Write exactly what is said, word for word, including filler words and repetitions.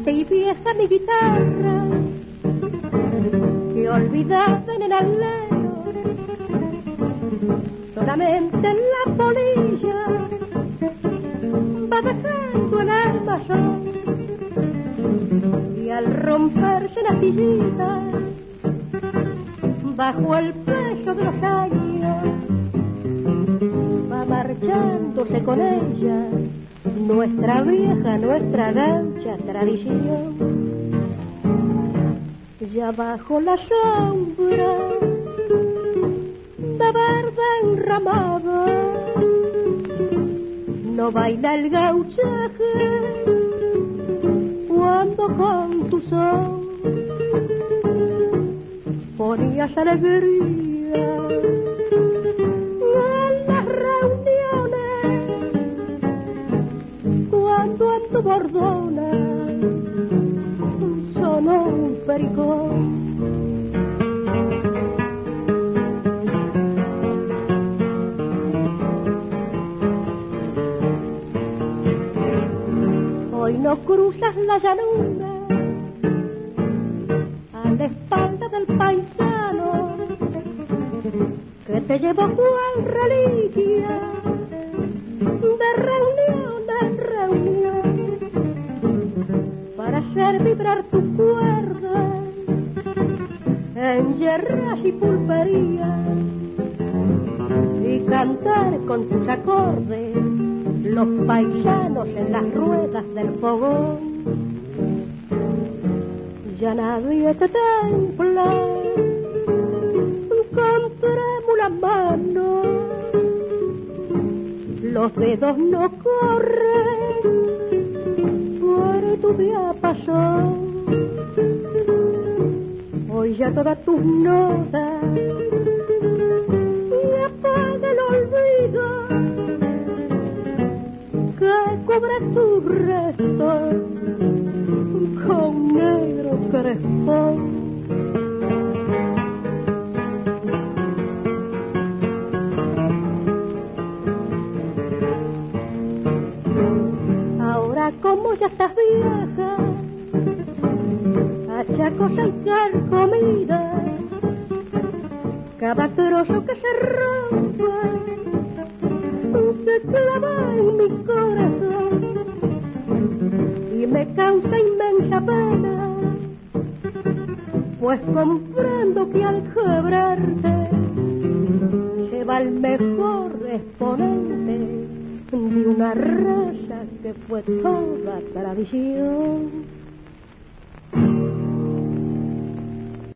triste y vieja mi guitarra, que olvidada en el alero, solamente en la polilla va dejando el armazón, y al romperse la sillita bajo el peso de los años va marchándose con ella nuestra vieja, nuestra gaucha tradición. Ya bajo la sombra de verde enramada no baila el gauchaje cuando con tu son ponías alegría en las reuniones cuando en tu bordona sonó un pericón. Hoy no cruzas la llanura a la espalda del paisano que te llevó cual reliquia de reunión en reunión para hacer vibrar tu cuerda en yerras y pulperías y cantar con tus acordes los paisanos en las ruedas del fogón. Ya nadie te templa con trémula mano, los dedos no corren por tu diapasón. Hoy ya todas tus notas y apaga el olvido que cubre tus restos con negro crespón. Ahora como ya estás vieja, achacosa y carcomida, cada trozo que se rompa se clava en mi corazón y me causa inmensa pena, pues comprendo que al quebrarte se va el mejor exponente de una raza que fue toda tradición.